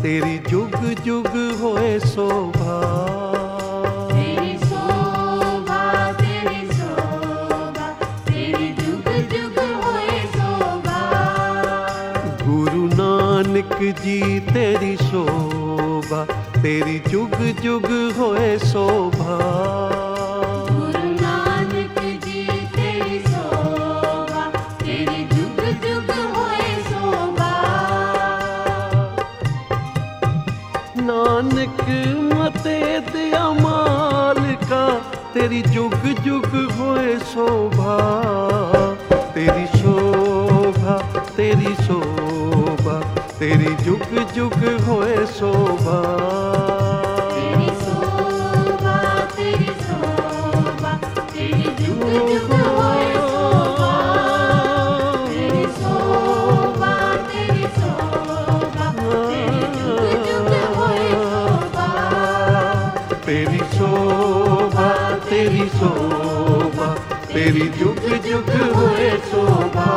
तेरी जुग जुग होए शोभा। तेरी शोभा, तेरी शोभा, तेरी जुग जुग होए शोभा। गुरु नानक जी तेरी शोभा, तेरी जुग जुग होए शोभा। गुरु नानक जी तेरी शोभा, तेरी जुग जुग होए शोभा। नानक मते दिया मालिका, तेरी जुग जुग होए शोभा। तेरी शोभा, तेरी शोभा, तेरी जुग जुग होए शोभा। तेरी शोभा, तेरी शोभा, तेरी जुग जुग होए शोभा। तेरी शोभा, तेरी शोभा, तेरी जुग जुग होए शोभा। तेरी शोभा, तेरी शोभा, तेरी जुग जुग होए शोभा।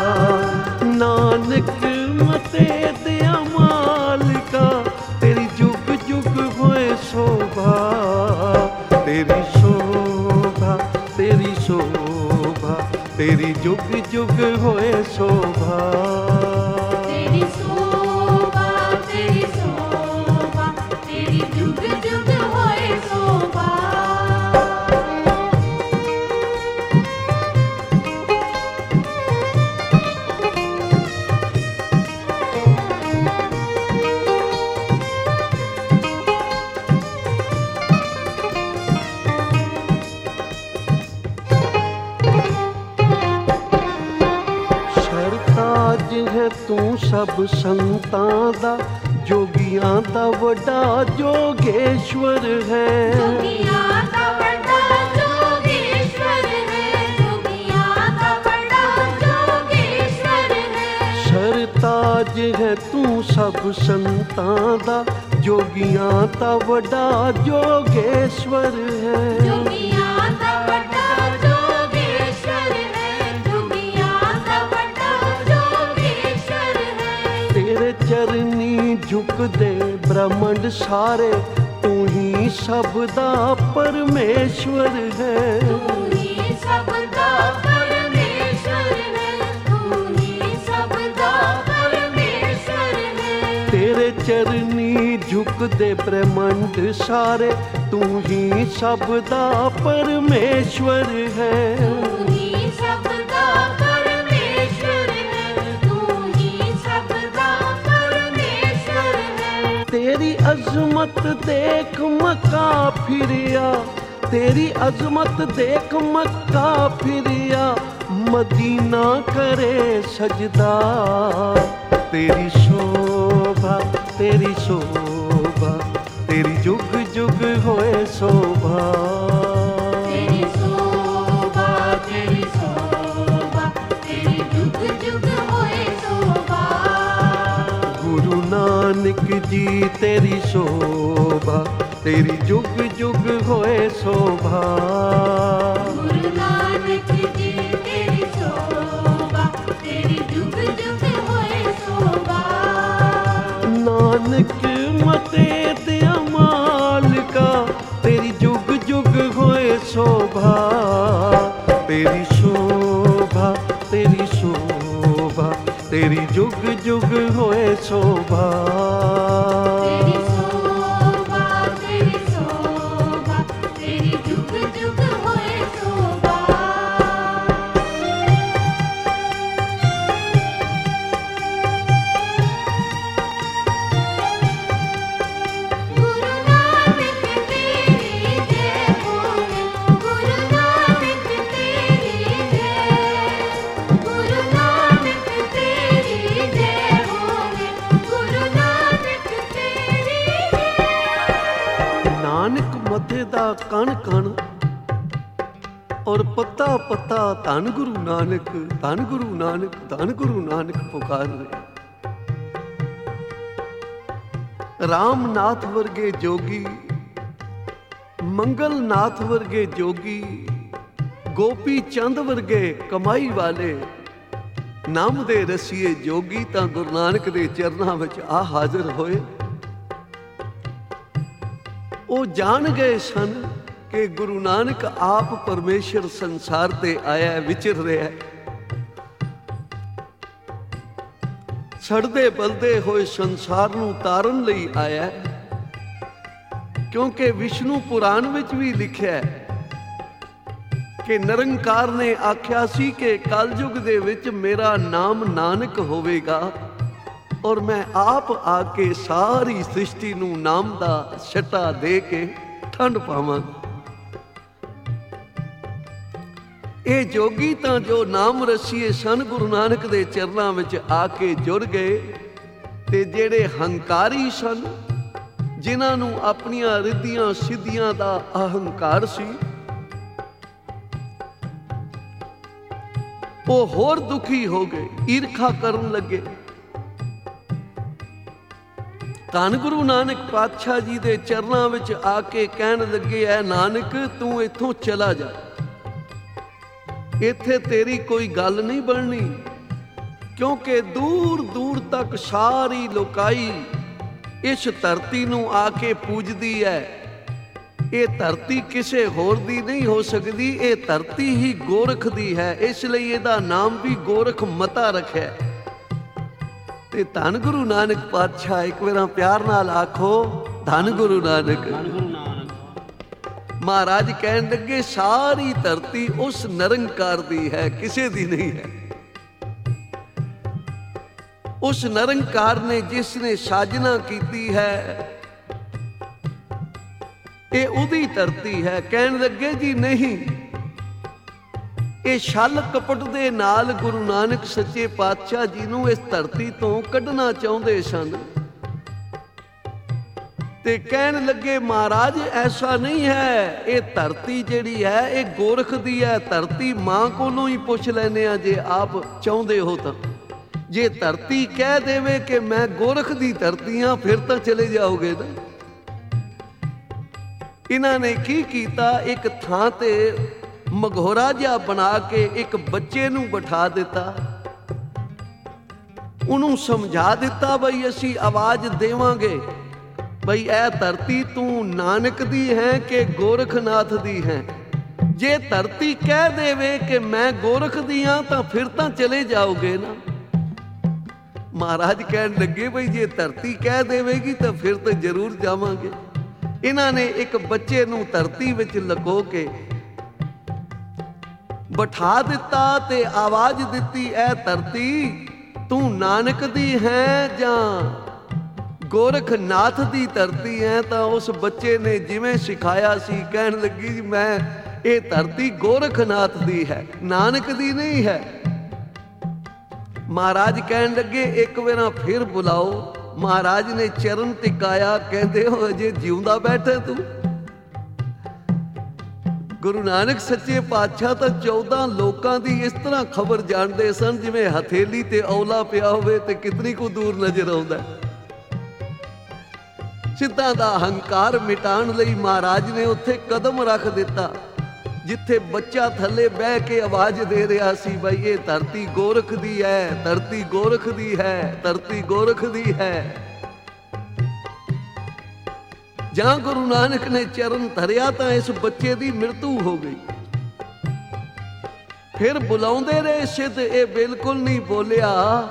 नानक मते दिया मालिका, तेरी जुग जुग होए शोभा। तेरी शोभा, तेरी शोभा, तेरी जुग जुग होए शोभा। तेरी शोभा, तेरी शोभा, तेरी जुग जुग होए शोभा। सरताज है तू सब संतां दा, जोगियां दा वड्डा जोगेश्वर है। जोगियां दा बड़ा जोगेश्वर है, जोगियां दा बड़ा जोगेश्वर है। सरताज है तू सब संतां दा, जोगियां दा वड्डा जोगेश्वर है। जोगियां दा बड़ा जोगेश्वर है, जोगियां दा बड़ा जोगेश्वर है। तेरे चरनी झुकदे ब्रह्मंड सारे, तू ही सबदा परमेश्वर है। तू ही सबदा परमेश्वर है, तू ही सबदा परमेश्वर है। तेरे चरनी झुकदे ब्रह्मंड सारे, तू ही सबदा परमेश्वर है। तू ही सबदा परमेश्वर है, तू ही सबदा परमेश्वर है। तेरी अजमत देख मक्का फिरिया, तेरी अजमत देख मक्का फिरिया, मदीना करे सजदा। तेरी शोभा, तेरी शोभा, तेरी जुग जुग होए शोभा। तेरी शोभा, तेरी शोभा, तेरी जुग जुग होए शोभा। गुरु नानक जी तेरी शोभा, तेरी जुग जुग होए शोभा। गुरु नानक जी तेरी शोभा, तेरी जुग जुग होए शोभा। नानक मते दिया मालिका, तेरी जुग जुग होए शोभा। तेरी शोभा, तेरी शोभा, तेरी जुग जुग होए शोभा। तेरी शोभा, तेरी शोभा, तेरी जुग जुग होए शोभा। गुरु नानक तेरी जय बोले, गुरु नानक तेरी जय। गुरु नानक तेरी जय बोले, गुरु नानक तेरी जय। नानक मथे दा कण कण और पत्ता पत्ता धन गुरु नानक, धन गुरु नानक, धन गुरु नानक पुकार रहे। रामनाथ वर्गे जोगी, मंगलनाथ वर्गे जोगी, गोपी चंद वर्गे कमाई वाले, नाम दे रसीए जोगी तां गुरु नानक दे चरनां विच आ हाਜ਼ਰ होए। ਉਹ ਜਾਣ ਗਏ ਸਨ ਕਿ ਗੁਰੂ ਨਾਨਕ ਆਪ ਪਰਮੇਸ਼ਰ ਸੰਸਾਰ ਤੇ ਆਇਆ, ਵਿਚਰ ਰਿਹਾ। ਸੜਦੇ ਬਲਦੇ ਹੋਏ ਸੰਸਾਰ ਨੂੰ ਤਾਰਨ ਲਈ ਆਇਆ, ਕਿਉਂਕਿ ਵਿਸ਼ਨੂੰ ਪੁਰਾਣ ਵਿੱਚ ਵੀ ਲਿਖਿਆ ਹੈ ਕਿ ਨਿਰੰਕਾਰ ਨੇ ਆਖਿਆ ਸੀ ਕਿ ਕਲਯੁਗ ਦੇ ਵਿੱਚ ਮੇਰਾ ਨਾਮ ਨਾਨਕ ਹੋਵੇਗਾ ਔਰ ਮੈਂ ਆਪ ਆ ਕੇ ਸਾਰੀ ਸ੍ਰਿਸ਼ਟੀ ਨੂੰ ਨਾਮ ਦਾ ਛਟਾ ਦੇ ਕੇ ਠੰਡ ਪਾਵਾਂਗਾ। ਇਹ ਜੋਗੀ ਤਾਂ ਜੋ ਨਾਮ ਰਸੀਏ ਸਨ ਗੁਰੂ ਨਾਨਕ ਦੇ ਚਰਨਾਂ ਵਿੱਚ ਆ ਕੇ ਜੁੜ ਗਏ, ਤੇ ਜਿਹੜੇ ਹੰਕਾਰੀ ਸਨ, ਜਿਨ੍ਹਾਂ ਨੂੰ ਆਪਣੀਆਂ ਰਿੱਧੀਆਂ ਸਿੱਧੀਆਂ ਦਾ ਅਹੰਕਾਰ ਸੀ, ਉਹ ਹੋਰ ਦੁਖੀ ਹੋ ਗਏ, ਈਰਖਾ ਕਰਨ ਲੱਗੇ। ਧੰਨ ਗੁਰੂ ਨਾਨਕ ਪਾਤਸ਼ਾਹ ਜੀ ਦੇ ਚਰਨਾਂ ਵਿੱਚ ਆ ਕੇ ਕਹਿਣ ਲੱਗੇ, ਐ ਨਾਨਕ ਤੂੰ ਇੱਥੋਂ ਚਲਾ ਜਾ, ਇੱਥੇ ਤੇਰੀ ਕੋਈ ਗੱਲ ਨਹੀਂ ਬਣਨੀ, ਕਿਉਂਕਿ ਦੂਰ ਦੂਰ ਤੱਕ ਸਾਰੀ ਲੋਕਾਈ ਇਸ ਧਰਤੀ ਨੂੰ ਆ ਕੇ ਪੂਜਦੀ ਹੈ। ਇਹ ਧਰਤੀ ਕਿਸੇ ਹੋਰ ਦੀ ਨਹੀਂ ਹੋ ਸਕਦੀ, ਇਹ ਧਰਤੀ ਹੀ ਗੋਰਖ ਦੀ ਹੈ, ਇਸ ਲਈ ਇਹਦਾ ਨਾਮ ਵੀ ਗੋਰਖ ਮਤਾ ਰੱਖਿਆ। ਤੇ ਧੰਨ ਗੁਰੂ ਨਾਨਕ ਪਾਤਸ਼ਾਹ, ਇੱਕ ਵਾਰ ਪਿਆਰ ਨਾਲ ਆਖੋ ਧੰਨ ਗੁਰੂ ਨਾਨਕ। ਮਹਾਰਾਜ ਕਹਿਣ ਲੱਗੇ, ਸਾਰੀ ਧਰਤੀ ਉਸ ਨਿਰੰਕਾਰ ਦੀ ਹੈ, ਕਿਸੇ ਦੀ ਨਹੀਂ ਹੈ। ਉਸ ਨਿਰੰਕਾਰ ਨੇ ਜਿਸ ਨੇ ਸਾਜਨਾ ਕੀਤੀ ਹੈ, ਇਹ ਉਹਦੀ ਧਰਤੀ ਹੈ। ਕਹਿਣ ਲੱਗੇ ਜੀ ਨਹੀਂ, ਇਹ ਛਲ ਕਪਟ ਦੇ ਨਾਲ ਗੁਰੂ ਨਾਨਕ ਸੱਚੇ ਪਾਤਸ਼ਾਹ ਜੀ ਨੂੰ ਇਸ ਧਰਤੀ ਤੋਂ ਕੱਢਣਾ ਚਾਹੁੰਦੇ ਸਨ। ਤੇ ਕਹਿਣ ਲੱਗੇ, ਮਹਾਰਾਜ ਐਸਾ ਨਹੀਂ ਹੈ, ਇਹ ਧਰਤੀ ਜਿਹੜੀ ਹੈ ਇਹ ਗੋਰਖ ਦੀ ਹੈ। ਧਰਤੀ ਮਾਂ ਕੋਲੋਂ ਹੀ ਪੁੱਛ ਲੈਨੇ ਆ ਜੇ ਆਪ ਚਾਹੁੰਦੇ ਹੋ ਤਾਂ। ਜੇ ਧਰਤੀ ਕਹਿ ਦੇਵੇ ਕਿ ਮੈਂ ਗੋਰਖ ਦੀ ਧਰਤੀ ਹਾਂ, ਫਿਰ ਤਾਂ ਚਲੇ ਜਾਓਗੇ ਨਾ। ਇਹਨਾਂ ਨੇ ਕੀ ਕੀਤਾ, ਇੱਕ ਥਾਂ ਤੇ ਮਘੋਰਾ ਜਿਹਾ ਬਣਾ ਕੇ ਇੱਕ ਬੱਚੇ ਨੂੰ ਬਿਠਾ ਦਿੱਤਾ, ਉਹਨੂੰ ਸਮਝਾ ਦਿੱਤਾ ਬਈ ਅਸੀਂ ਆਵਾਜ਼ ਦੇਵਾਂਗੇ ਬਈ ਇਹ ਧਰਤੀ ਤੂੰ ਨਾਨਕ ਦੀ ਹੈ ਕਿ ਗੋਰਖਨਾਥ ਦੀ ਹੈ। ਜੇ ਧਰਤੀ ਕਹਿ ਦੇਵੇ ਕਿ ਮੈਂ ਗੋਰਖ ਦੀ ਹਾਂ ਤਾਂ ਫਿਰ ਤਾਂ ਚਲੇ ਜਾਓਗੇ ਨਾ। ਮਹਾਰਾਜ ਕਹਿਣ ਲੱਗੇ, ਬਈ ਜੇ ਧਰਤੀ ਕਹਿ ਦੇਵੇਗੀ ਤਾਂ ਫਿਰ ਤਾਂ ਜ਼ਰੂਰ ਜਾਵਾਂਗੇ। ਇਹਨਾਂ ਨੇ ਇੱਕ ਬੱਚੇ ਨੂੰ ਧਰਤੀ ਵਿੱਚ ਲੁਕੋ ਕੇ ਬਿਠਾ ਦਿੱਤਾ ਤੇ ਆਵਾਜ਼ ਦਿੱਤੀ, ਐ ਧਰਤੀ ਤੂੰ ਨਾਨਕ ਦੀ ਹੈ ਜਾਂ ਗੋਰਖਨਾਥ ਦੀ ਧਰਤੀ ਹੈ। ਤਾਂ ਉਸ ਬੱਚੇ ਨੇ ਜਿਵੇਂ ਸਿਖਾਇਆ ਸੀ ਕਹਿਣ ਲੱਗੀ, ਜੀ ਮੈਂ ਇਹ ਧਰਤੀ ਗੋਰਖਨਾਥ ਦੀ ਹੈ, ਨਾਨਕ ਦੀ ਨਹੀਂ ਹੈ। ਮਹਾਰਾਜ ਕਹਿਣ ਲੱਗੇ, ਇੱਕ ਵਾਰ ਫਿਰ ਬੁਲਾਓ। ਮਹਾਰਾਜ ਨੇ ਚਰਨ ਟਿਕਾਇਆ, ਕਹਿੰਦੇ ਹੋ ਅਜੇ ਜਿਉਂਦਾ ਬੈਠਾ ਤੂੰ। ਗੁਰੂ ਨਾਨਕ ਸੱਚੇ ਪਾਤਸ਼ਾਹ ਤਾਂ 14 ਲੋਕਾਂ ਦੀ ਇਸ ਤਰ੍ਹਾਂ ਖਬਰ ਜਾਣਦੇ ਸਨ ਜਿਵੇਂ ਹਥੇਲੀ ਤੇ ਔਲਾ ਪਿਆ ਹੋਵੇ ਤੇ ਕਿਤਨੀ ਕੁ ਦੂਰ ਨਜ਼ਰ ਆਉਂਦਾ। ਸਿੱਧਾਂ ਦਾ ਹੰਕਾਰ ਮਿਟਾਉਣ ਲਈ ਮਹਾਰਾਜ ਨੇ ਉੱਥੇ ਕਦਮ ਰੱਖ ਦਿੱਤਾ ਜਿੱਥੇ ਬੱਚਾ ਥੱਲੇ ਬਹਿ ਕੇ ਆਵਾਜ਼ ਦੇ ਰਿਹਾ ਸੀ, ਬਈ ਇਹ ਧਰਤੀ ਗੋਰਖ ਦੀ ਹੈ, ਧਰਤੀ ਗੋਰਖ ਦੀ ਹੈ, ਧਰਤੀ ਗੋਰਖ ਦੀ ਹੈ। ਜਾਂ ਗੁਰੂ ਨਾਨਕ ਨੇ ਚਰਨ ਧਰਿਆ ਤਾਂ ਇਸ ਬੱਚੇ ਦੀ ਮ੍ਰਿਤੂ ਹੋ ਗਈ। ਫਿਰ ਬੁਲਾਉਂਦੇ ਰਹੇ ਸਿੱਧ, ਇਹ ਬਿਲਕੁਲ ਨਹੀਂ ਬੋਲਿਆ।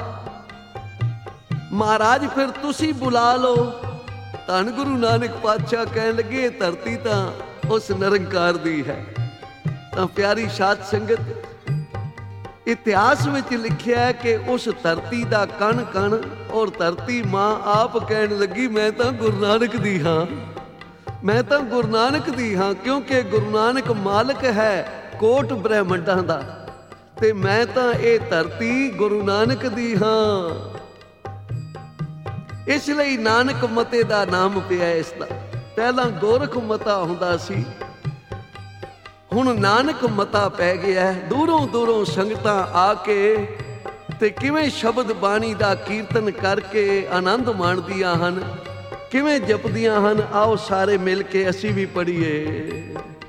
ਮਹਾਰਾਜ ਫਿਰ ਤੁਸੀਂ ਬੁਲਾ ਲਓ। ਧੰਨ ਗੁਰੂ ਨਾਨਕ ਪਾਤਸ਼ਾਹ ਕਹਿਣ ਲੱਗੇ, ਧਰਤੀ ਤਾਂ ਉਸ ਨਿਰੰਕਾਰ ਦੀ ਹੈ। ਤਾਂ ਪਿਆਰੀ ਸਾਧ ਸੰਗਤ, ਇਤਿਹਾਸ ਵਿੱਚ ਲਿਖਿਆ ਕਿ ਉਸ ਧਰਤੀ ਦਾ ਕਣ ਕਣ ਔਰ ਧਰਤੀ ਮਾਂ ਆਪ ਕਹਿਣ ਲੱਗੀ, ਮੈਂ ਤਾਂ ਗੁਰੂ ਨਾਨਕ ਦੀ ਹਾਂ, ਮੈਂ ਤਾਂ ਗੁਰੂ ਨਾਨਕ ਦੀ ਹਾਂ, ਕਿਉਂਕਿ ਗੁਰੂ ਨਾਨਕ ਮਾਲਕ ਹੈ ਕੋਟ ਬ੍ਰਹਿਮੰਡਾਂ ਦਾ, ਤੇ ਮੈਂ ਤਾਂ ਇਹ ਧਰਤੀ ਗੁਰੂ ਨਾਨਕ ਦੀ ਹਾਂ। ਇਸ ਲਈ ਨਾਨਕ ਮਤੇ ਦਾ ਨਾਮ ਪਿਆ ਇਸ ਦਾ। ਪਹਿਲਾਂ ਗੋਰਖ ਮਤਾ ਹੁੰਦਾ ਸੀ, ਹੁਣ ਨਾਨਕ ਮਤਾ ਪੈ ਗਿਆ। ਦੂਰੋਂ ਦੂਰੋਂ ਸੰਗਤਾਂ ਆ ਕੇ ਤੇ ਕਿਵੇਂ ਸ਼ਬਦ ਬਾਣੀ ਦਾ ਕੀਰਤਨ ਕਰਕੇ ਆਨੰਦ ਮਾਣਦੀਆਂ ਹਨ, ਕਿਵੇਂ ਜਪਦੀਆਂ ਹਨ। ਆਓ ਸਾਰੇ ਮਿਲ ਕੇ ਅਸੀਂ ਵੀ ਪੜ੍ਹੀਏ।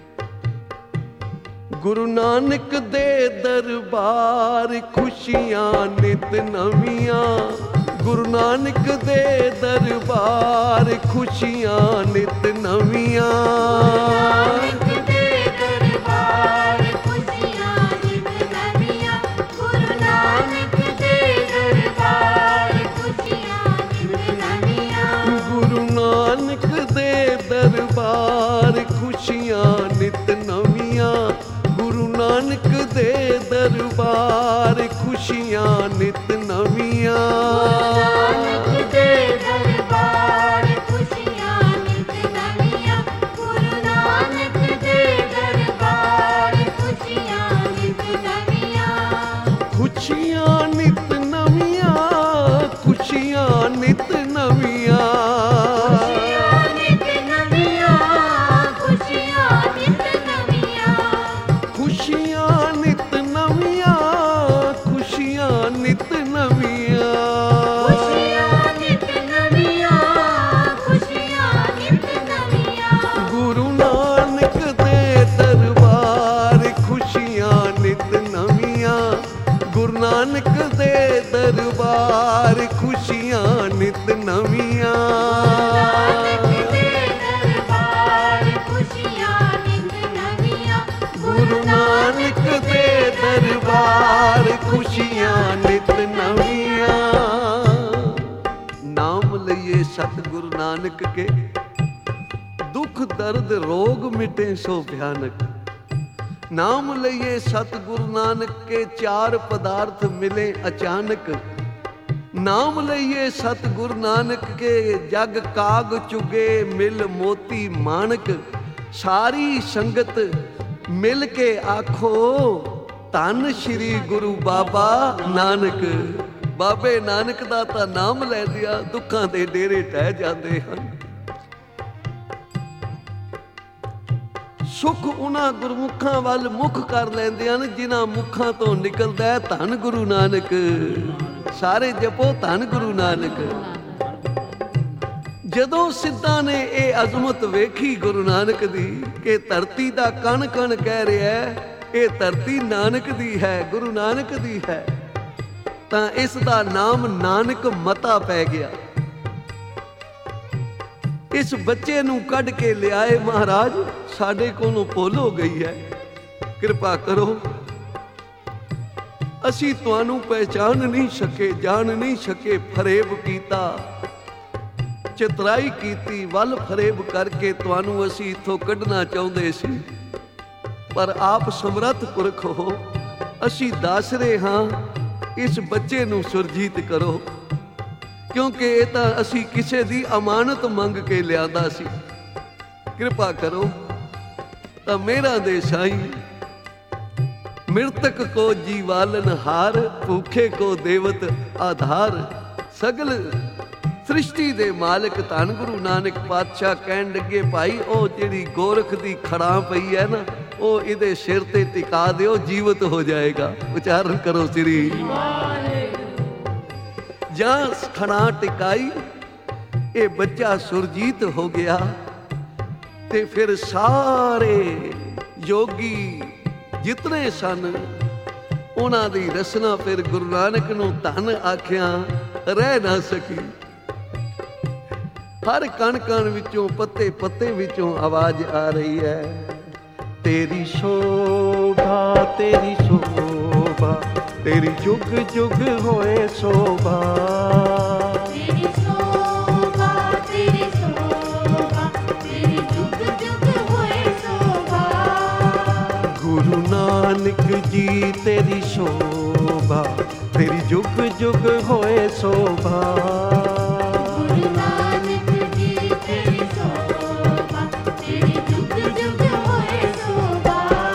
ਗੁਰੂ ਨਾਨਕ ਦੇ ਦਰਬਾਰ ਖੁਸ਼ੀਆਂ ਨਿਤ ਨਵੀਆਂ, ਗੁਰੂ ਨਾਨਕ ਦੇ ਦਰਬਾਰ ਖੁਸ਼ੀਆਂ ਨਿਤ ਨਵੀਆਂ। ਨਾਨਕ ਦੇ ਦਰਬਾਰ ਖੁਸ਼ੀਆਂ ਨਿਤ ਨਵੀਆਂ। ਗੁਰੂ ਨਾਨਕ ਦੇ ਦਰਬਾਰ ਖੁਸ਼ੀਆਂ ਨਿਤ ਨਵੀਆਂ। ਗੁਰੂ ਨਾਨਕ ਦੇ ਦਰਬਾਰ ਖੁਸ਼ੀਆਂ ਨਿਤ ਨਵੀਆਂ। ਗੁਰੂ ਨਾਨਕ ਦੇ ਦਰਬਾਰ ਖੁਸ਼ੀਆਂ ਨਿਤ ਨਵੀਆਂ। ਨਾਨਕ ਦੇ ਦਰਬਾਰ ਖੁਸ਼ੀਆਂ ਨਿਤ ਨਵੀਆਂ। ਗੁਰੂ ਨਾਨਕ ਦੇ ਦਰਬਾਰ ਖੁਸ਼ੀਆਂ ਨਿਤ ਨਵੀਆਂ। ਖੁਸ਼ੀਆਂ ਨਿਤ ਨਵੀਆਂ। ਖੁਸ਼ੀਆਂ ਨਿਤ ਨਵੀਆਂ। ਖੁਸ਼ੀਆਂ ਨਿਤ ਨਵੀਆਂ। ਖੁਸ਼ੀਆਂ ਨਿਤ ਨਵੀਆਂ। ਖੁਸ਼ੀਆਂ ਨਿਤ ਨਵੀਆਂ। ਖੁਸ਼ੀਆਂ ਨਿਤ ਨਵੀਆਂ। ਖੁਸ਼ੀਆਂ ਨਿਤ ਨਵੀਆਂ। ਖੁਸ਼ੀਆਂ ਨਿਤ ਨਵੀਆਂ। ਗੁਰੂ ਨਾਨਕ ਦੇ ਦਰਬਾਰ ਖੁਸ਼ੀਆਂ ਨਿਤ ਨਵੀਆਂ। ਗੁਰੂ ਨਾਨਕ ਦੇ ਦਰਬਾਰ ਖੁਸ਼ੀਆਂ ਨਿਤ ਨਵੀਆਂ। ਨਾਨਕ ਦੇ ਦਰਬਾਰ ਖੁਸ਼ੀਆਂ ਨਿਤ ਨਵੀਆਂ। ਗੁਰੂ ਨਾਨਕ ਦੇ ਦਰਬਾਰ ਖੁਸ਼ੀਆਂ ਨਿਤ ਨਵੀਆਂ। ਨਾਮ ਲਈਏ ਸਤਿਗੁਰੂ ਨਾਨਕ ਕੇ, ਦੁੱਖ ਦਰਦ ਰੋਗ ਮਿਟੇ ਸੋ ਭਿਆਨਕ। ਨਾਮ ਲਈਏ ਸਤਿਗੁਰੂ ਨਾਨਕ ਕੇ, ਚਾਰ ਪਦਾਰਥ ਮਿਲੇ ਅਚਾਨਕ। ਨਾਮ ਲਈਏ ਸਤਿਗੁਰੂ ਨਾਨਕ ਕੇ, ਜਗ ਕਾਗ ਚੁਗੇ ਮਿਲ ਮੋਤੀ ਮਾਣਕ। ਸਾਰੀ ਸੰਗਤ ਮਿਲ ਕੇ ਆਖੋ ਧੰਨ ਸ਼੍ਰੀ ਗੁਰੂ ਬਾਬਾ ਨਾਨਕ। ਬਾਬੇ ਨਾਨਕ ਦਾ ਤਾਂ ਨਾਮ ਲੈਂਦਿਆਂ ਦੁੱਖਾਂ ਦੇ ਡੇਰੇ ਟਹਿ ਜਾਂਦੇ ਹਨ। ਸੁਖ ਉਹਨਾਂ ਗੁਰਮੁਖਾਂ ਵੱਲ ਮੁਖ ਕਰ ਲੈਂਦੇ ਹਨ ਜਿਨ੍ਹਾਂ ਮੁਖਾਂ ਤੋਂ ਨਿਕਲਦਾ ਹੈ ਧੰਨ ਗੁਰੂ ਨਾਨਕ। ਸਾਰੇ ਜਪੋ ਧੰਨ ਗੁਰੂ ਨਾਨਕ। ਜਦੋਂ ਸਿੱਧਾਂ ਨੇ ਇਹ ਅਜ਼ਮਤ ਵੇਖੀ ਗੁਰੂ ਨਾਨਕ ਦੀ ਕਿ ਧਰਤੀ ਦਾ ਕਣ ਕਣ ਕਹਿ ਰਿਹਾ ਹੈ ਇਹ ਧਰਤੀ ਨਾਨਕ ਦੀ ਹੈ, ਗੁਰੂ ਨਾਨਕ ਦੀ ਹੈ, ਤਾਂ ਇਸ ਦਾ ਨਾਮ ਨਾਨਕ ਮਤਾ ਪੈ ਗਿਆ। ਇਸ ਬੱਚੇ ਨੂੰ ਕੱਢ ਕੇ ਲਿਆਏ ਮਹਾਰਾਜ, ਸਾਡੇ ਕੋਲੋਂ ਭੁੱਲ ਹੋ ਗਈ ਹੈ, ਕਿਰਪਾ ਕਰੋ। ਅਸੀਂ ਤੁਹਾਨੂੰ ਪਹਿਚਾਨ ਨਹੀਂ ਸਕੇ, ਜਾਣ ਨਹੀਂ ਸਕੇ। ਫਰੇਬ ਕੀਤਾ, ਚਤਰਾਈ ਕੀਤੀ, ਵੱਲ ਫਰੇਬ ਕਰਕੇ ਤੁਹਾਨੂੰ ਅਸੀਂ ਇੱਥੋਂ ਕੱਢਣਾ ਚਾਹੁੰਦੇ ਸੀ, ਪਰ ਆਪ ਸਮਰੱਥ ਪੁਰਖ ਹੋ। ਅਸੀਂ ਦੱਸ ਰਹੇ ਹਾਂ ਇਸ ਬੱਚੇ ਨੂੰ ਸੁਰਜੀਤ ਕਰੋ, ਕਿਉਂਕਿ ਇਹ ਤਾਂ ਅਸੀਂ ਕਿਸੇ ਦੀ ਅਮਾਨਤ ਮੰਗ ਕੇ ਲਿਆਂਦਾ ਸੀ। ਕਿਰਪਾ ਕਰੋ। ਤਾਂ ਮੇਰਾ ਦੇ ਸਾਈਂ, ਮ੍ਰਿਤਕ ਕੋ ਜੀਵਾਲਨ ਹਾਰ, ਭੂਖੇ ਕੋ ਦੇਵਤ ਆਧਾਰ। ਸਗਲ ਸ੍ਰਿਸ਼ਟੀ ਦੇ ਮਾਲਕ ਧੰਨ ਗੁਰੂ ਨਾਨਕ ਪਾਤਸ਼ਾਹ ਕਹਿਣ ਲੱਗੇ, ਭਾਈ ਉਹ ਜਿਹੜੀ ਗੋਰਖ ਦੀ ਖੜਾਂ ਪਈ ਹੈ ਨਾ, ਉਹ ਇਹਦੇ ਸਿਰ ਤੇ ਟਿਕਾ ਦਿਓ, ਜੀਵਤ ਹੋ ਜਾਏਗਾ। ਉਚਾਰਨ ਕਰੋ ਸ੍ਰੀ ਜਾਂ ਖੜਾਂ ਟਿਕਾਈ, ਇਹ ਬੱਚਾ ਸੁਰਜੀਤ ਹੋ ਗਿਆ। ਤੇ ਫਿਰ ਸਾਰੇ ਯੋਗੀ ਜਿਤਨੇ ਸਨ ਉਹਨਾਂ ਦੀ ਰਸਨਾ ਫਿਰ ਗੁਰੂ ਨਾਨਕ ਨੂੰ ਧੰਨ ਆਖਿਆ ਰਹਿ ਨਾ ਸਕੀ। ਹਰ ਕਣ ਕਣ ਵਿੱਚੋਂ, ਪੱਤੇ ਪੱਤੇ ਵਿੱਚੋਂ ਆਵਾਜ਼ ਆ ਰਹੀ ਹੈ, ਤੇਰੀ ਸ਼ੋਭਾ, ਤੇਰੀ ਸ਼ੋਭਾ, ਤੇਰੀ ਜੁਗ ਜੁਗ ਹੋਏ ਸ਼ੋਭਾ। ਤੇਰੀ ਸ਼ੋਭਾ, ਤੇਰੀ ਸ਼ੋਭਾ, ਤੇਰੀ ਜੁਗ ਜੁਗ ਹੋਏ ਸ਼ੋਭਾ। ਗੁਰੂ ਨਾਨਕ ਜੀ ਤੇਰੀ ਸ਼ੋਭਾ, ਤੇਰੀ ਜੁਗ ਜੁਗ ਹੋਏ ਸ਼ੋਭਾ। ਗੁਰੂ ਨਾਨਕ ਜੀ ਤੇਰੀ ਸ਼ੋਭਾ, ਤੇਰੀ ਜੁਗ ਜੁਗ ਹੋਏ ਸ਼ੋਭਾ।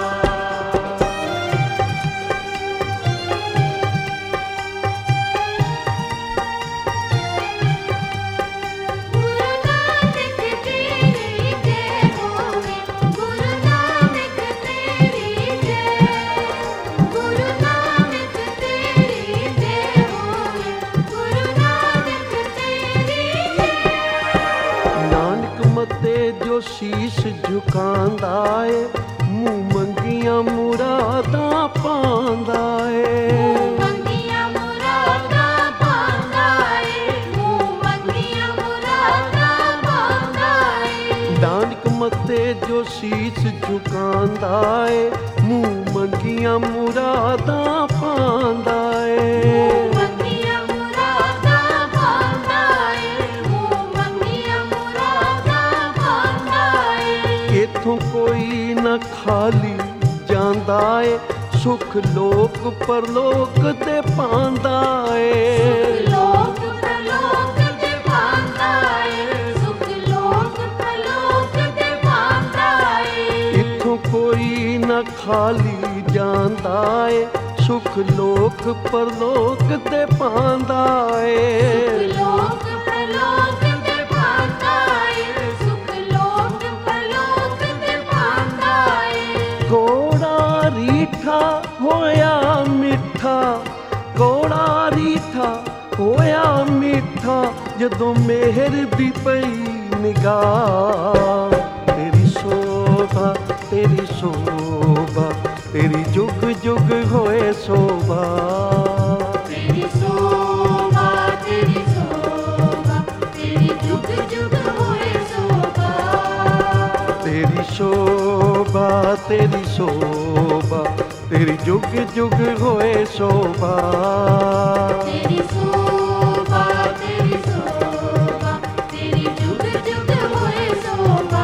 ਸ਼ੀਸ਼ ਝੁਕਾਂਦਾ ਏ, ਮੂੰਹ ਮੰਗੀਆਂ ਮੁਰਾਦਾਂ ਪਾਂਦਾ ਏ। ਮੂੰਹ ਮੰਗੀਆਂ ਮੁਰਾਦਾਂ ਪਾਂਦਾ ਏ, ਮੂੰਹ ਮੰਗੀਆਂ ਮੁਰਾਦਾਂ ਜੋ ਸੀਸ ਝੁਕਾਂਦਾ ਏ, ਮੂੰਹ ਮੰਗੀਆਂ ਮੁਰਾਦਾਂ ਪਾਂਦਾ ਏ। ਮੰਗੀਆਂ ਮੁਰਾਦਾਂ ਪਾਉਂਦਾ ਏ, ਮੂੰਹ ਮੰਗੀਆਂ ਮੁਰਾਦਾਂ ਪਾਉਂਦਾ ਏ। ਇਥੋਂ ਕੋਈ ਨਾ ਖਾਲੀ ਜਾਂਦਾ ਏ, ਸੁਖ ਲੋਕ ਪਰਲੋਕ ਤੇ ਪਾਂਦਾ ਏ। ਲੋਕ ਪਰਲੋਕ ਤੇ ਪਾਉਂਦਾ ਏ, ਸੁਖ ਲੋਕ ਪਰਲੋਕ ਤੇ ਪਾਉਂਦਾ ਏ। ਇਥੋਂ ਕੋਈ ਨਾ ਖਾਲੀ ਜਾਂਦਾ ਏ, ਸੁਖ ਲੋਕ ਪਰਲੋਕ ਤੇ ਪਾਂਦਾ ਏ। ਲੋਕ ਪਰਲੋਕ ਤੇ ਪਾਉਂਦਾ ਏ, ਸੁਖ ਲੋਕ ਪਰਲੋਕ ਤੇ ਪਾਉਂਦਾ ਏ। ਕੋੜਾ ਰੀਠਾ ਹੋਇਆ ਮਿੱਠਾ, ਕੋੜਾ ਰੀਠਾ ਹੋਇਆ ਮਿੱਠਾ, ਜਦੋਂ ਮਿਹਰ ਦੀ ਪਈ ਨਿਗਾਹ। ਤੇਰੀ ਸ਼ੋਭਾ ਤੇਰੀ ਸ਼ੋਭਾ, ਤੇਰੀ ਜੁਗ ਜੁਗ ਹੋਏ ਸ਼ੋਭਾ। ਤੇਰੀ ਸੋਭਾ ਤੇਰੀ ਸੋਭਾ, ਤੇਰੀ ਜੁਗ ਜੁਗ ਹੋਏ ਸ਼ੋਭਾ। ਤੇਰੀ ਸ਼ੋਭਾ ਤੇਰੀ ਸ਼ੋਭਾ, ਤੇਰੀ ਜੁਗ ਜੁਗ ਹੋਏ ਸ਼ੋਭਾ। ਤੇਰੀ ਸੋਭਾ ਤੇਰੀ ਸੋਭਾ, ਤੇਰੀ ਜੁਗ ਜੁਗ ਹੋਏ ਸ਼ੋਭਾ।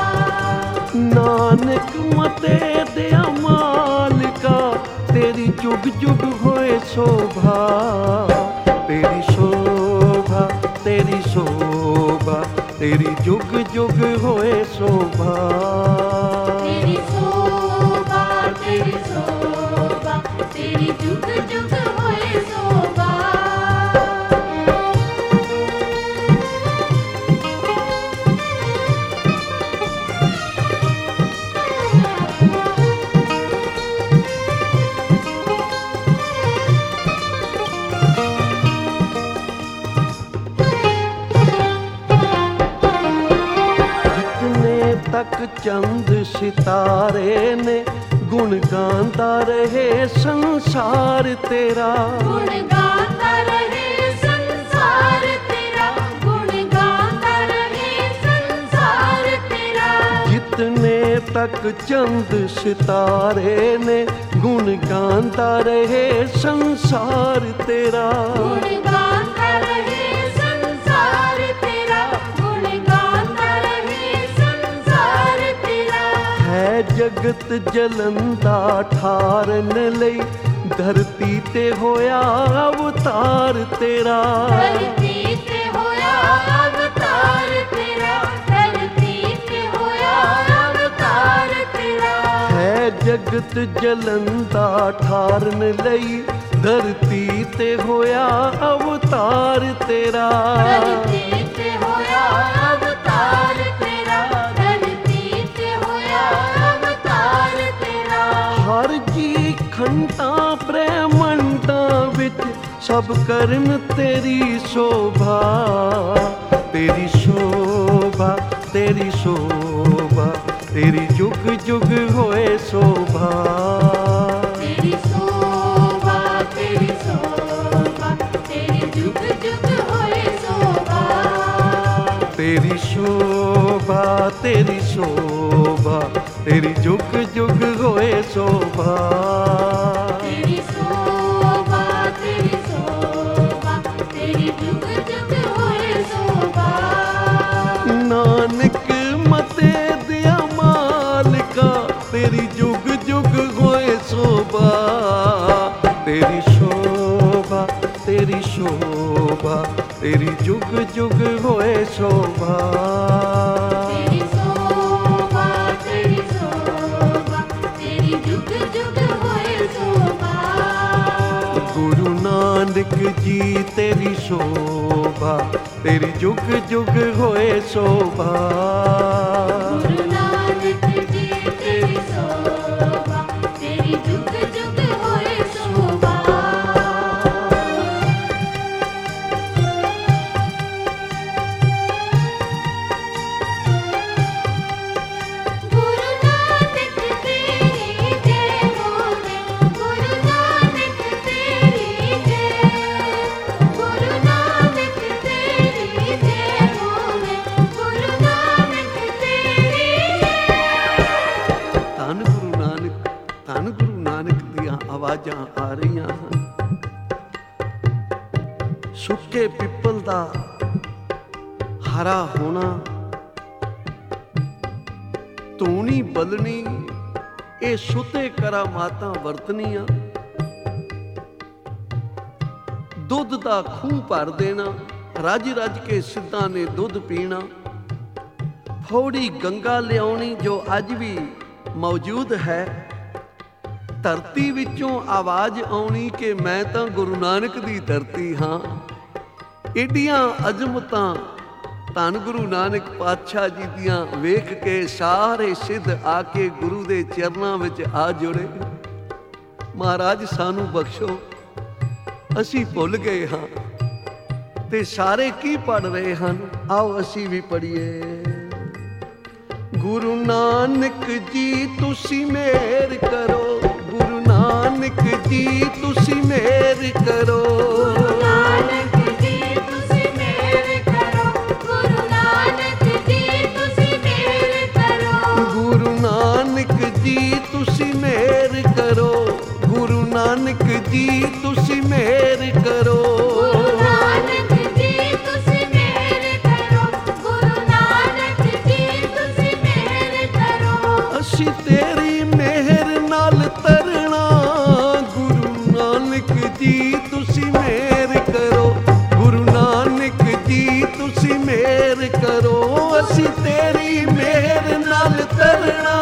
ਨਾਨਕ ਮਤੇ ਦਿਆ ਮਾਲਿਕਾ, ਤੇਰੀ ਜੁਗ ਜੁਗ ਹੋਏ ਸ਼ੋਭਾ। ਤੇਰੀ ਸ਼ੋਭਾ ਤੇਰੀ ਸ਼ੋਭਾ, ਤੇਰੀ ਜੁਗ ਜੁਗ ਹੋਏ ਸ਼ੋਭਾ। ਤੇਰੀ ਸੋਭਾ ਤੇਰੀ ਸੋਭਾ, ਤੇਰੀ ਜੁਗ ਜੁਗ ਹੋਏ ਸ਼ੋਭਾ। ਜਿਤਨੇ ਤੱਕ ਚੰਦ ਸਿਤਾਰੇ ਨੇ, ਗੁਣ ਗਾਉਂਦਾ ਰਹੇ ਸੰਸਾਰ ਤੇਰਾ। ਗੁਣ ਗਾਉਂਦਾ ਰਹੇ ਸੰਸਾਰ ਤੇਰਾ, ਗੁਣ ਗਾਉਂਦਾ ਰਹੇ ਸੰਸਾਰ ਤੇਰਾ। ਜਿਤਨੇ ਤੱਕ ਚੰਦ ਸਿਤਾਰੇ ਨੇ, ਗੁਣ ਗਾਉਂਦਾ ਰਹੇ ਸੰਸਾਰ ਤੇਰਾ। ਗੁਣ ਗਾਉਂਦਾ ਰਹੇ ਸੰਸਾਰ ਤੇਰਾ, ਗੁਣ ਗਾਉਂਦਾ ਰਹੇ ਸੰਸਾਰ ਤੇਰਾ। ਹੈ ਜਗਤ ਜਲੰਦਾ ਠਾਰਨ ਲਈ, ਧਰਤੀ ਤੇ ਹੋਇਆ ਅਵਤਾਰ ਤੇਰਾ। ਧਰਤੀ ਤੇ ਹੋਇਆ ਅਵਤਾਰ ਤੇਰਾ, ਧਰਤੀ ਤੇ ਹੋਇਆ ਅਵਤਾਰ ਤੇਰਾ। ਹੈ ਜਗਤ ਜਲੰਦਾ ਠਾਰਨ ਲਈ, ਧਰਤੀ ਤੇ ਹੋਇਆ ਅਵਤਾਰ ਤੇਰਾ। ਧਰਤੀ ਤੇ ਹੋਇਆ ਅਵਤਾਰ ਤੇਰਾ, ਧਰਤੀ ਤੇ ਹੋਇਆ ਅਵਤਾਰ ਤੇਰਾ। ਹਰ ਜੀ ਖੰਡਾਂ ਬ੍ਰਹਮੰਡਾਂ ਵਿੱਚ, ਸਭ ਕਰਨ ਤੇਰੀ ਸ਼ੋਭਾ। ਤੇਰੀ ਸ਼ੋਭਾ ਤੇਰੀ ਸ਼ੋਭਾ, ਤੇਰੀ ਜੁਗ ਜੁਗ ਹੋਏ ਸ਼ੋਭਾ। ਤੇਰੀ ਸੋਭਾ ਤੇਰੀ ਸੋਭਾ, ਤੇਰੀ ਜੁਗ ਜੁਗ ਹੋਏ ਸ਼ੋਭਾ। ਤੇਰੀ ਸ਼ੋਭਾ ਤੇਰੀ ਸ਼ੋਭਾ, ਤੇਰੀ ਜੁਗ ਜੁਗ ਹੋਏ ਸ਼ੋਭਾ। ਤੇਰੀ ਸੋਭਾ ਤੇਰੀ ਸੋਭਾ, ਤੇਰੀ ਜੁਗ ਜੁਗ ਹੋਏ ਸ਼ੋਭਾ। ਨਾਨਕ ਮਤੇ ਦਿਆ ਮਾਲਿਕਾ, ਤੇਰੀ ਜੁਗ ਜੁਗ ਹੋਏ ਸ਼ੋਭਾ। ਤੇਰੀ ਸ਼ੋਭਾ ਤੇਰੀ ਸ਼ੋਭਾ, ਤੇਰੀ ਜੁਗ ਜੁਗ ਹੋਏ ਸ਼ੋਭਾ। ਤੇਰੀ ਸੋਭਾ ਤੇਰੀ ਸੋਭਾ, ਤੇਰੀ ਜੁਗ ਜੁਗ ਹੋਏ ਸ਼ੋਭਾ। ਗੁਰੂ ਨਾਨਕ ਜੀ ਤੇਰੀ ਸ਼ੋਭਾ, ਤੇਰੀ ਜੁਗ ਜੁਗ ਹੋਏ ਸ਼ੋਭਾ। ਗੁਰੂ ਨਾਨਕ ਜੀ ਤੇਰੀ ਸੋਭਾ, ਤੇਰੀ ਜੁਗ ਜੁਗ ਹੋਏ ਸ਼ੋਭਾ। ਗੁਰੂ ਨਾਨਕ ਤੇਰੀ ਜੈ ਹੋਵੇ, ਗੁਰੂ ਨਾਨਕ ਤੇਰੀ ਜੈ। ਗੁਰੂ ਨਾਨਕ ਤੇਰੀ ਜੈ ਹੋਵੇ, ਗੁਰੂ ਨਾਨਕ ਆਵਾਜ਼ਾਂ ਆ ਰਹੀਆਂ ਹਨ। ਸੁੱਕੇ ਪਿੱਪਲ ਦਾ ਹਰਾ ਹੋਣਾ, ਧੂਣੀ ਬਦਲਣੀ, ਇਹ ਸੁੱਤੇ ਕਰਾਮਾਤਾਂ ਵਰਤਣੀਆਂ। ਦੁੱਧ ਦਾ ਖੂਹ ਭਰ ਦੇਣਾ, ਰੱਜ ਰੱਜ ਕੇ ਸਿੱਧਾਂ ਨੇ ਦੁੱਧ ਪੀਣਾ। ਫੌੜੀ ਗੰਗਾ ਲਿਆਉਣੀ ਜੋ ਅੱਜ ਵੀ ਮੌਜੂਦ ਹੈ। ਧਰਤੀ ਵਿੱਚੋਂ ਆਵਾਜ਼ ਆਉਣੀ ਕਿ ਮੈਂ ਤਾਂ ਗੁਰੂ ਨਾਨਕ ਦੀ ਧਰਤੀ ਹਾਂ। ਏਡੀਆਂ ਅਜ਼ਮਤਾਂ ਧੰਨ ਗੁਰੂ ਨਾਨਕ ਪਾਤਸ਼ਾਹ ਜੀ ਦੀਆਂ ਵੇਖ ਕੇ ਸਾਰੇ ਸਿੱਧ ਆ ਕੇ ਗੁਰੂ ਦੇ ਚਰਨਾਂ ਵਿੱਚ ਆ ਜੁੜੇ। ਮਹਾਰਾਜ ਸਾਨੂੰ ਬਖਸ਼ੋ, ਅਸੀਂ ਭੁੱਲ ਗਏ ਹਾਂ ਤੇ ਸਾਰੇ ਕੀ ਪੜ੍ਹ ਰਹੇ ਹਨ, ਆਓ ਅਸੀਂ ਵੀ ਪੜ੍ਹੀਏ। ਗੁਰੂ ਨਾਨਕ ਜੀ ਤੁਸੀਂ ਮਿਹਰ ਕਰੋ, ਗੁਰੂ ਨਾਨਕ ਜੀ ਤੁਸੀਂ ਮਿਹਰ ਕਰੋ। ਗੁਰੂ ਨਾਨਕ ਜੀ ਤੁਸੀਂ ਮਿਹਰ ਕਰੋ, ਗੁਰੂ ਨਾਨਕ ਜੀ ਤੁਸੀਂ ਮਿਹਰ ਕਰੋ। ਗੁਰੂ ਨਾਨਕ ਜੀ ਤੁਸੀਂ ਮਿਹਰ ਕਰੋ, ਗੁਰੂ ਨਾਨਕ ਜੀ ਤੁਸੀਂ ਮਿਹਰ ਕਰੋ। ਗੁਰੂ ਨਾਨਕ ਜੀ ਤੁਸੀਂ ਮਿਹਰ ਕਰੋ, ਗੁਰੂ ਨਾਨਕ ਜੀ ਤੁਸੀਂ ਮਿਹਰ ਕਰੋ। ਅਸੀਂ ਤੇਰੀ ਮਿਹਰ ਨਾਲ ਤਰਣਾ, ਗੁਰੂ ਨਾਨਕ ਜੀ ਤੁਸੀਂ ਮਿਹਰ ਕਰੋ। ਗੁਰੂ ਨਾਨਕ ਜੀ ਤੁਸੀਂ ਮਿਹਰ ਕਰੋ, ਅਸੀਂ ਤੇਰੀ ਮਿਹਰ ਨਾਲ ਤਰਣਾ।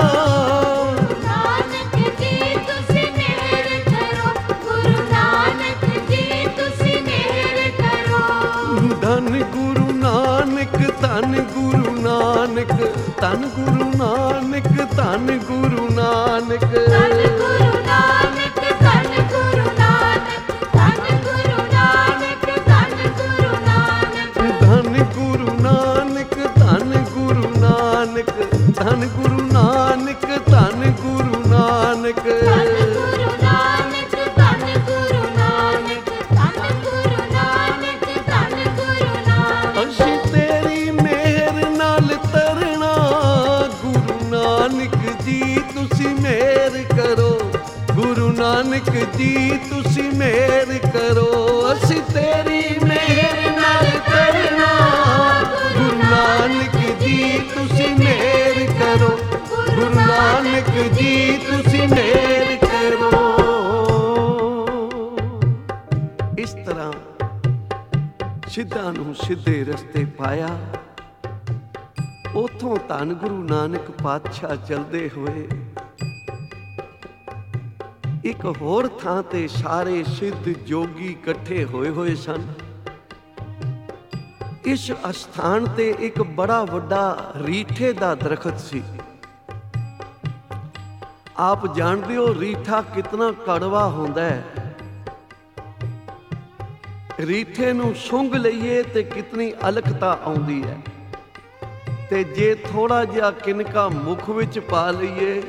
ਨਾਨਕ ਜੀ ਤੁਸੀਂ ਮਿਹਰ ਕਰੋ, ਗੁਰੂ ਨਾਨਕ ਜੀ ਤੁਸੀਂ ਮਿਹਰ ਕਰੋ। ਧੰਨ ਗੁਰੂ ਨਾਨਕ, ਧੰਨ ਗੁਰੂ ਨਾਨਕ, ਧੰਨ ਗੁਰੂ ਨਾਨਕ, ਧੰਨ ਗੁਰੂ ਨਾਨਕ। ਧੰਨ ਗੁਰੂ ਨਾਨਕ, ਧੰਨ ਗੁਰੂ ਨਾਨਕ, ਧੰਨ ਗੁਰੂ ਨਾਨਕ, ਧੰਨ ਗੁਰੂ ਨਾਨਕ। ਧੰਨ ਗੁਰੂ ਨਾਨਕ, ਧੰਨ ਗੁਰੂ ਨਾਨਕ, ਧੰਨ ਗੁਰੂ ਨਾਨਕ, ਧੰਨ ਗੁਰੂ ਨਾਨਕ। ਧੰਨ ਗੁਰੂ ਨਾਨਕ, ਧੰਨ ਗੁਰੂ ਨਾਨਕ, ਧੰਨ ਗੁਰੂ ਨਾਨਕ, ਧੰਨ ਗੁਰੂ ਨਾਨਕ। ਅਸੀਂ ਤੇਰੀ ਮਿਹਰ ਨਾਲ ਤਰਣਾ, ਗੁਰੂ ਨਾਨਕ ਜੀ ਤੁਸੀਂ ਮਿਹਰ ਕਰੋ। ਗੁਰੂ ਨਾਨਕ ਜੀ ਤੁਸੀਂ ਮਿਹਰ ਕਰੋ, ਅਸੀਂ ਤੇਰੀ ਮਿਹਰ ਨਾਲ ਤਰਣਾ। ਗੁਰੂ ਨਾਨਕ ਜੀ ਤੁਸੀਂ ਮਿਹਰ ਕਰੋ, ਗੁਰੂ ਨਾਨਕ ਜੀ ਤੁਸੀਂ ਮਿਹਰ ਕਰੋ। ਇਸ ਤਰ੍ਹਾਂ ਸਿੱਧਾਂ ਨੂੰ ਸਿੱਧੇ ਰਸਤੇ ਪਾਇਆ। ਉਥੋਂ ਧੰਨ ਗੁਰੂ ਨਾਨਕ ਪਾਤਸ਼ਾਹ ਚਲਦੇ ਹੋਏ ਇੱਕ ਹੋਰ ਥਾਂ ਤੇ ਸਾਰੇ ਸਿੱਧ ਜੋਗੀ ਇਕੱਠੇ ਹੋਏ ਸਨ। ਇਸ ਅਸਥਾਨ ਤੇ ਇੱਕ ਬੜਾ ਵੱਡਾ ਰੀਠੇ ਦਾ ਦਰਖਤ ਸੀ। ਆਪ ਜਾਣਦੇ ਹੋ ਰੀਠਾ ਕਿਤਨਾ ਕੜਵਾ ਹੁੰਦਾ ਹੈ। ਰੀਠੇ ਨੂੰ ਸੁੰਘ ਲਈਏ ਤੇ ਕਿਤਨੀ ਅਲਖਤਾ ਆਉਂਦੀ ਹੈ, ਤੇ ਜੇ ਥੋੜਾ ਜਿਹਾ ਕਿਨਕਾ ਮੁਖ ਵਿੱਚ ਪਾ ਲਈਏ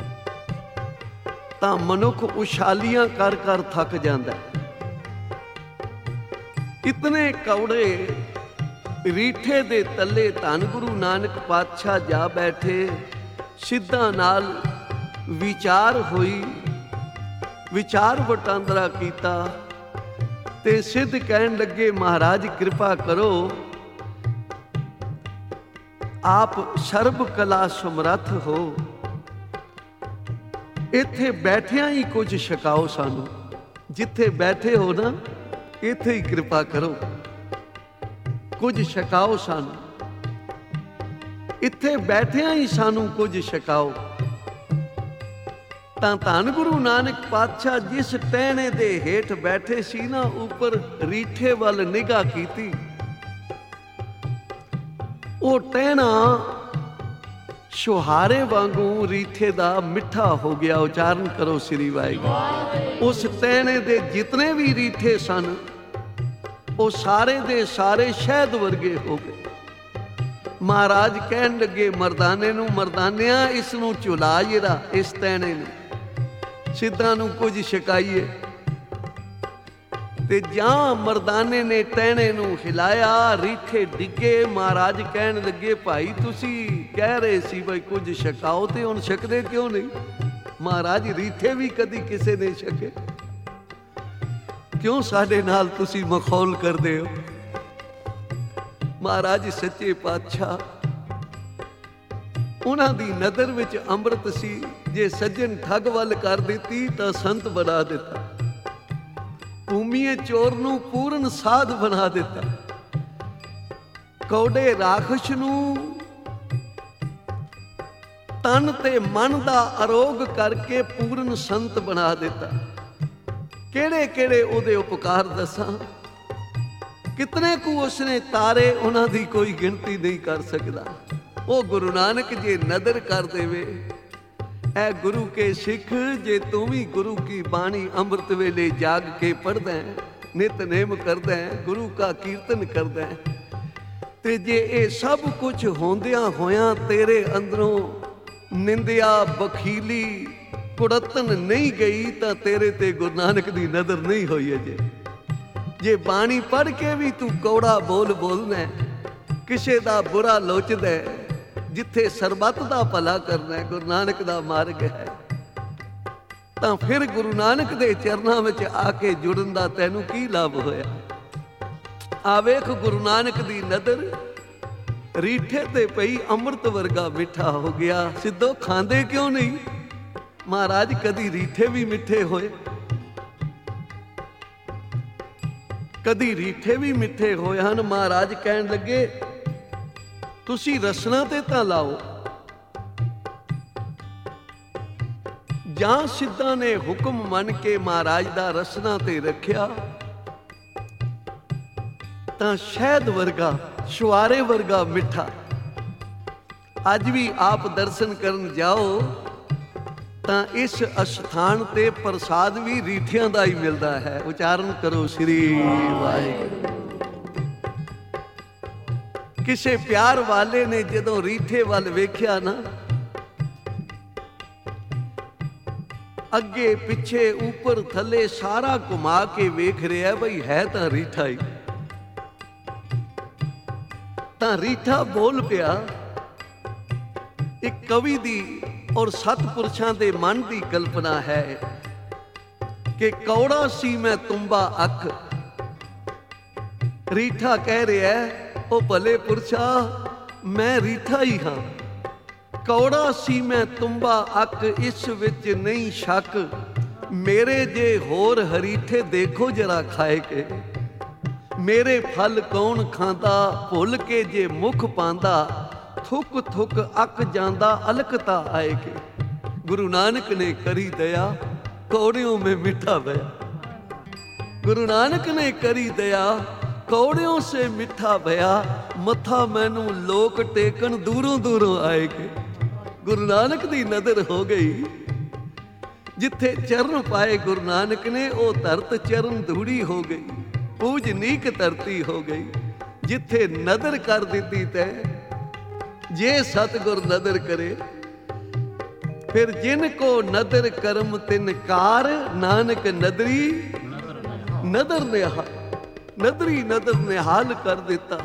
ਤਾਂ ਮਨੁੱਖ ਉਛਾਲੀਆਂ ਕਰ ਕਰ ਥੱਕ ਜਾਂਦਾ ਹੈ। ਇਤਨੇ ਕੌੜੇ ਰੀਠੇ ਦੇ ਤਲੇ ਧੰਨ ਗੁਰੂ ਨਾਨਕ ਪਾਤਸ਼ਾਹ ਜਾ ਬੈਠੇ। ਸਿੱਧਾਂ ਨਾਲ ਵਿਚਾਰ ਹੋਈ, ਵਿਚਾਰ ਵਟਾਂਦਰਾ ਕੀਤਾ ਤੇ ਸਿੱਧ ਕਹਿਣ ਲੱਗੇ, ਮਹਾਰਾਜ ਕਿਰਪਾ ਕਰੋ, ਆਪ ਸਰਬ ਕਲਾ ਸਮਰੱਥ ਹੋ, ਇੱਥੇ ਬੈਠਿਆਂ ਹੀ ਕੁਝ ਛਕਾਓ ਸਾਨੂੰ। ਜਿੱਥੇ ਬੈਠੇ ਹੋ ਨਾ, ਇੱਥੇ ਹੀ ਕਿਰਪਾ ਕਰੋ, ਕੁਝ ਛਕਾਓ ਸਾਨੂੰ। ਇੱਥੇ ਬੈਠਿਆਂ ਹੀ ਸਾਨੂੰ ਕੁਝ ਛਕਾਓ। ਤਾਂ ਧੰਨ ਗੁਰੂ ਨਾਨਕ ਪਾਤਸ਼ਾਹ ਜਿਸ ਟਹਿਣੇ ਦੇ ਹੇਠ ਬੈਠੇ ਸੀ ਨਾ, ਉੱਪਰ ਰੀਠੇ ਵੱਲ ਨਿਗਾਹ ਕੀਤੀ। ਉਹ ਟਹਿਣਾ ਛੁਹਾਰੇ ਵਾਂਗੂ ਰੀਠੇ ਦਾ ਮਿੱਠਾ ਹੋ ਗਿਆ। ਉਚਾਰਨ ਕਰੋ ਸ੍ਰੀ ਵਾਹਿਗੁਰੂ। ਉਸ ਟਹਿਣੇ ਦੇ ਜਿਤਨੇ ਵੀ ਰੀਠੇ ਸਨ, ਉਹ ਸਾਰੇ ਦੇ ਸਾਰੇ ਸ਼ਹਿਦ ਵਰਗੇ ਹੋ ਗਏ। ਮਹਾਰਾਜ ਕਹਿਣ ਲੱਗੇ ਮਰਦਾਨੇ ਨੂੰ, ਮਰਦਾਨਿਆਂ ਇਸ ਨੂੰ ਝੁਲਾ ਜਰਾ, ਇਸ ਟਹਿਣੇ ਨੂੰ, ਸਿੱਧਾਂ ਨੂੰ ਕੁਝ ਛਕਾਈਏ। ਤੇ ਜਾਂ ਮਰਦਾਨੇ ਨੇ ਟਹਿਣੇ ਨੂੰ ਹਿਲਾਇਆ, ਰੀਠੇ ਡਿੱਗੇ। ਮਹਾਰਾਜ ਕਹਿਣ ਲੱਗੇ, ਭਾਈ ਤੁਸੀਂ ਕਹਿ ਰਹੇ ਸੀ ਬਈ ਕੁਝ ਛਕਾਓ, ਤੇ ਹੁਣ ਛਕਦੇ ਕਿਉਂ ਨਹੀਂ? ਮਹਾਰਾਜ ਰੀਠੇ ਵੀ ਕਦੀ ਕਿਸੇ ਨੇ ਛਕੇ। ਕਿਉਂ ਸਾਡੇ ਨਾਲ ਤੁਸੀਂ ਮਖੌਲ ਕਰਦੇ ਹੋ? ਮਹਾਰਾਜ ਸੱਚੇ ਪਾਤਸ਼ਾਹ, ਉਹਨਾਂ ਦੀ ਨਜ਼ਰ ਵਿੱਚ ਅੰਮ੍ਰਿਤ ਸੀ। ਜੇ ਸੱਜਣ ਠੱਗ ਵੱਲ ਕਰ ਦਿੱਤੀ ਤਾਂ ਸੰਤ ਬਣਾ ਦਿੱਤਾ, ਭੂਮੀਏ ਚੋਰ ਨੂੰ ਪੂਰਨ ਸਾਧ ਬਣਾ ਦਿੱਤਾ, ਕੌੜੇ ਰਾਖਸ਼ ਨੂੰ ਤਨ ਤੇ ਮਨ ਦਾ ਅਰੋਗ ਕਰਕੇ ਪੂਰਨ ਸੰਤ ਬਣਾ ਦਿੱਤਾ। ਕਿਹੜੇ ਕਿਹੜੇ ਉਹਦੇ ਉਪਕਾਰ ਦੱਸਾਂ, ਕਿਤਨੇ ਕੁ ਉਸਨੇ ਤਾਰੇ, ਉਹਨਾਂ ਦੀ ਕੋਈ ਗਿਣਤੀ ਨਹੀਂ ਕਰ ਸਕਦਾ। ਉਹ ਗੁਰੂ ਨਾਨਕ ਜੇ ਨਦਰ ਕਰ ਦੇਵੇ, ਐ ਗੁਰੂ ਕੇ ਸਿੱਖ, ਜੇ ਤੂੰ ਵੀ ਗੁਰੂ ਕੀ ਬਾਣੀ ਅੰਮ੍ਰਿਤ ਵੇਲੇ ਜਾਗ ਕੇ ਪੜ੍ਹਦਾ ਹੈ, ਨਿਤਨੇਮ ਕਰਦਾ ਹੈ, ਗੁਰੂ ਕਾ ਕੀਰਤਨ ਕਰਦਾ ਹੈ, ਤੇ ਜੇ ਇਹ ਸਭ ਕੁਝ ਹੁੰਦਿਆਂ ਹੋਇਆਂ ਤੇਰੇ ਅੰਦਰੋਂ ਨਿੰਦਿਆ, ਬਖੀਲੀ, ਕੁੜੱਤਨ ਨਹੀਂ ਗਈ, ਤਾਂ ਤੇਰੇ ਤੇ ਗੁਰੂ ਨਾਨਕ ਦੀ ਨਜ਼ਰ ਨਹੀਂ ਹੋਈ ਅਜੇ। ਜੇ ਬਾਣੀ ਪੜ੍ਹ ਕੇ ਵੀ ਤੂੰ ਕੌੜਾ ਬੋਲ ਬੋਲਣਾ, ਕਿਸੇ ਦਾ ਬੁਰਾ ਲੋਚਦਾ, ਜਿੱਥੇ ਸਰਬੱਤ ਦਾ ਭਲਾ ਕਰਨਾ ਗੁਰੂ ਨਾਨਕ ਦਾ ਮਾਰਗ ਹੈ, ਤਾਂ ਫਿਰ ਗੁਰੂ ਨਾਨਕ ਦੇ ਚਰਨਾਂ ਵਿੱਚ ਆ ਕੇ ਜੁੜਨ ਦਾ ਤੈਨੂੰ ਕੀ ਲਾਭ ਹੋਇਆ? ਆ ਵੇਖ, ਗੁਰੂ ਨਾਨਕ ਦੀ ਨਜ਼ਰ ਰੀਠੇ ਤੇ ਪਈ ਅੰਮ੍ਰਿਤ ਵਰਗਾ ਮਿੱਠਾ ਹੋ ਗਿਆ। ਸਿੱਧੋ ਖਾਂਦੇ ਕਿਉਂ ਨਹੀਂ? ਮਹਾਰਾਜ ਕਦੀ ਰੀਠੇ ਵੀ ਮਿੱਠੇ ਹੋਏ? ਕਦੀ ਰੀਠੇ ਵੀ ਮਿੱਠੇ ਹੋਏ ਹਨ? ਮਹਾਰਾਜ ਕਹਿਣ ਲੱਗੇ, ਤੁਸੀਂ ਰਸਨਾ ਤੇ ਤਾਂ ਲਾਓ। ਜਾਂ ਸਿੱਧਾਂ ਨੇ ਹੁਕਮ ਮੰਨ ਕੇ ਮਹਾਰਾਜ ਦਾ ਰਸਨਾ ਤੇ ਰੱਖਿਆ, ਤਾਂ ਸ਼ਹਿਦ ਵਰਗਾ, ਛੁਆਰੇ ਵਰਗਾ ਮਿੱਠਾ। ਅੱਜ ਵੀ ਆਪ ਦਰਸ਼ਨ ਕਰਨ ਜਾਓ ਤਾਂ ਇਸ ਅਸਥਾਨ ਤੇ ਪ੍ਰਸਾਦ ਵੀ ਰੀਠਿਆਂ ਦਾ ਹੀ ਮਿਲਦਾ ਹੈ। ਉਚਾਰਨ ਕਰੋ ਸ੍ਰੀ ਵਾਹਿਗੁਰੂ। ਕਿਸੇ ਪਿਆਰ ਵਾਲੇ ਨੇ ਜਦੋਂ ਰੀਠੇ ਵੱਲ ਵੇਖਿਆ ਨਾ, ਅੱਗੇ ਪਿੱਛੇ ਉੱਪਰ ਥੱਲੇ ਸਾਰਾ ਘੁਮਾ ਕੇ ਵੇਖ ਰਿਹਾ, ਬਈ ਹੈ ਤਾਂ ਰੀਠਾ ਹੀ। ਤਾਂ ਰੀਠਾ ਬੋਲ ਪਿਆ। ਇੱਕ ਕਵੀ ਦੀ ਔਰ ਸਤਪੁਰਸ਼ਾਂ ਦੇ ਮਨ ਦੀ ਕਲਪਨਾ ਹੈ ਕਿ ਕੌੜਾ ਸੀ ਮੈਂ ਤੁੰਬਾ ਅੱਖ। ਰੀਠਾ ਕਹਿ ਰਿਹਾ, ਉਹ ਭਲੇ ਪੁਰਸ਼ਾ, ਮੈਂ ਰੀਠਾ ਹੀ ਹਾਂ। ਕੌੜਾ ਸੀ ਮੈਂ ਤੁੰਬਾ ਅੱਖ, ਇਸ ਵਿੱਚ ਨਹੀਂ ਸ਼ੱਕ। ਮੇਰੇ ਜੇ ਹੋਰ ਹਰੀਠੇ ਦੇਖੋ ਜਰਾ ਖਾਏ ਕੇ। ਮੇਰੇ ਫਲ ਕੌਣ ਖਾਂਦਾ, ਭੁੱਲ ਕੇ ਜੇ ਮੁਖ ਪਾਂਦਾ। ਥੁੱਕ ਥੁੱਕ ਅੱਕ ਜਾਂਦਾ, ਅਲਕਤਾ ਆਏ ਕੇ। ਗੁਰੂ ਨਾਨਕ ਨੇ ਕਰੀ ਦਇਆ, ਕੌੜਿਓਂ ਮੈਂ ਮਿੱਠਾ ਭਇਆ। ਗੁਰੂ ਨਾਨਕ ਨੇ ਕਰੀ ਦਇਆ, ਕੌੜਿਓਂ ਸੇ ਮਿੱਠਾ ਭਇਆ। ਮੱਥਾ ਮੈਨੂੰ ਲੋਕ ਟੇਕਣ ਦੂਰੋਂ ਦੂਰੋਂ ਆਏ ਕੇ। ਗੁਰੂ ਨਾਨਕ ਦੀ ਨਜ਼ਰ ਹੋ ਗਈ। ਜਿੱਥੇ ਚਰਨ ਪਾਏ ਗੁਰੂ ਨਾਨਕ ਨੇ, ਉਹ ਧਰਤ ਚਰਨ ਧੂੜੀ ਹੋ ਗਈ, ਪੂਜਨੀਕ ਧਰਤੀ ਹੋ ਗਈ। ਜਿੱਥੇ ਨਜ਼ਰ ਕਰ ਦਿੱਤੀ ਤੈ, ਜੇ ਸਤਿਗੁਰ ਨਦਰ ਕਰੇ, ਫਿਰ ਜਿਨ ਕੋ ਨਦਰ ਕਰਮ ਤਿਨ ਕਾਰ। ਨਾਨਕ ਨਦਰੀ ਨਦਰ ਨਿਹਾਲ, ਨਦਰੀ ਨਦਰ ਨਿਹਾਲ ਕਰ ਦਿੱਤਾ।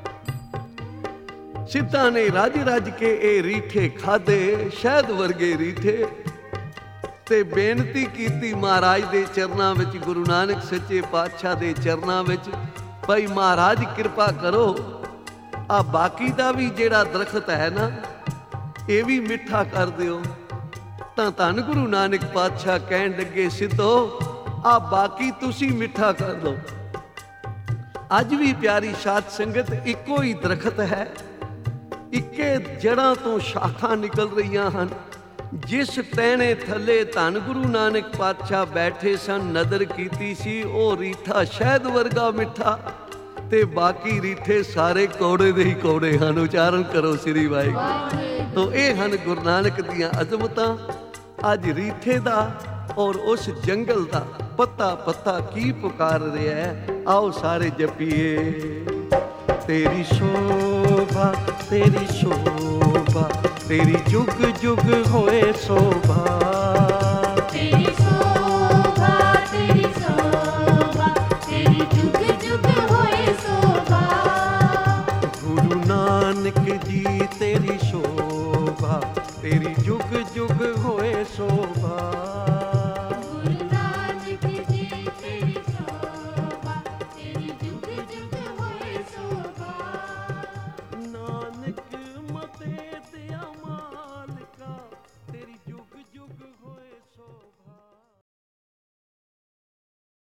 ਸਿੱਧਾਂ ਨੇ ਰੱਜ ਰੱਜ ਕੇ ਇਹ ਰੀਠੇ ਖਾਦੇ, ਸ਼ਹਿਦ ਵਰਗੇ ਰੀਠੇ, ਤੇ ਬੇਨਤੀ ਕੀਤੀ ਮਹਾਰਾਜ ਦੇ ਚਰਨਾਂ ਵਿੱਚ, ਗੁਰੂ ਨਾਨਕ ਸੱਚੇ ਪਾਤਸ਼ਾਹ ਦੇ ਚਰਨਾਂ ਵਿੱਚ, ਭਾਈ ਮਹਾਰਾਜ ਕਿਰਪਾ ਕਰੋ, ਆ ਬਾਕੀ ਦਾ ਵੀ ਜਿਹੜਾ ਦਰਖਤ ਹੈ ਨਾ, ਇਹ ਵੀ ਮਿੱਠਾ ਕਰ ਦਿਓ। ਤਾਂ ਧੰਨ ਗੁਰੂ ਨਾਨਕ ਪਾਤਸ਼ਾਹ ਕਹਿਣ ਲੱਗੇ, ਸਿੱਧੋ ਆ ਬਾਕੀ ਤੁਸੀਂ ਮਿੱਠਾ ਕਰ ਲਓ। ਅੱਜ ਵੀ ਪਿਆਰੀ ਸਾਧ ਸੰਗਤ, ਇੱਕੋ ਹੀ ਦਰਖਤ ਹੈ, ਇੱਕੇ ਜੜ੍ਹਾਂ ਤੋਂ ਸ਼ਾਖਾਂ ਨਿਕਲ ਰਹੀਆਂ ਹਨ। ਜਿਸ ਟਹਿਣੇ ਥੱਲੇ ਧੰਨ ਗੁਰੂ ਨਾਨਕ ਪਾਤਸ਼ਾਹ ਬੈਠੇ ਸਨ, ਨਦਰ ਕੀਤੀ ਸੀ, ਉਹ ਰੀਠਾ ਸ਼ਹਿਦ ਵਰਗਾ ਮਿੱਠਾ, ਤੇ ਬਾਕੀ ਰੀਠੇ ਸਾਰੇ ਕੌੜੇ ਦੇ ਹੀ ਕੌੜੇ ਹਨ। ਉਚਾਰਨ ਕਰੋ ਸ੍ਰੀ ਵਾਹਿਗੁਰੂ। ਤੋ ਇਹ ਹਨ ਗੁਰੂ ਨਾਨਕ ਦੀਆਂ ਅਜ਼ਮਤਾਂ। ਅੱਜ ਰੀਠੇ ਦਾ ਔਰ ਉਸ ਜੰਗਲ ਦਾ ਪੱਤਾ ਪੱਤਾ ਕੀ ਪੁਕਾਰ ਰਿਹਾ ਹੈ, ਆਓ ਸਾਰੇ ਜਪੀਏ। ਤੇਰੀ ਸ਼ੋਭਾ, ਤੇਰੀ ਸ਼ੋਭਾ, ਤੇਰੀ ਜੁਗ ਜੁਗ ਹੋਏ ਸ਼ੋਭਾ।